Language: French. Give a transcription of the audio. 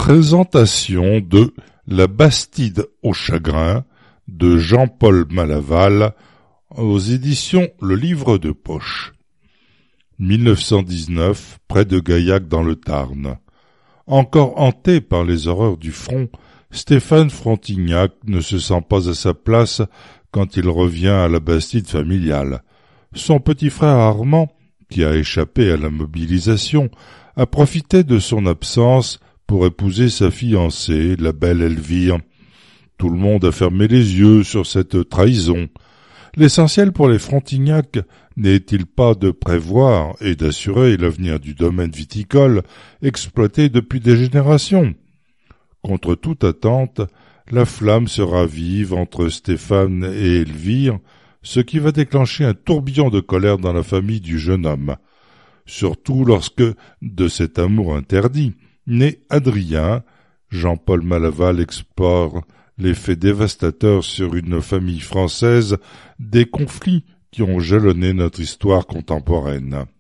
Présentation de La Bastide au chagrin de Jean-Paul Malaval aux éditions Le Livre de Poche. 1919, près de Gaillac dans le Tarn. Encore hanté par les horreurs du front, Stéphane Frontignac ne se sent pas à sa place quand il revient à la Bastide familiale. Son petit frère Armand, qui a échappé à la mobilisation, a profité de son absence pour épouser sa fiancée, la belle Elvire. Tout le monde a fermé les yeux sur cette trahison. L'essentiel pour les Frontignac n'est-il pas de prévoir et d'assurer l'avenir du domaine viticole exploité depuis des générations? Contre toute attente, la flamme se ravive entre Stéphane et Elvire, ce qui va déclencher un tourbillon de colère dans la famille du jeune homme. Surtout lorsque, de cet amour interdit, naît Adrien. Jean-Paul Malaval explore l'effet dévastateur sur une famille française des conflits qui ont jalonné notre histoire contemporaine.